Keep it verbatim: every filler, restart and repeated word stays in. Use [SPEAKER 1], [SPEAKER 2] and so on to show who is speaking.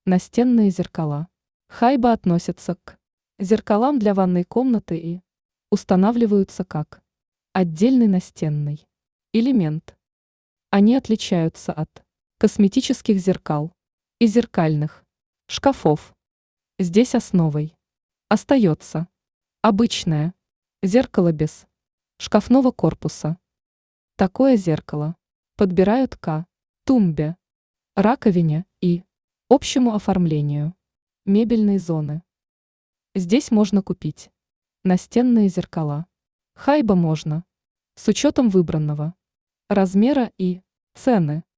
[SPEAKER 1] Настенные зеркала. Хайба относится к зеркалам для ванной комнаты и устанавливаются как отдельный настенный элемент. Они отличаются от косметических зеркал и зеркальных шкафов. Здесь основой остается обычное зеркало без шкафного корпуса. Такое зеркало подбирают к тумбе, раковине и общему оформлению мебельной зоны. Здесь можно купить настенные зеркала. Хайба можно с учетом выбранного размера и цены.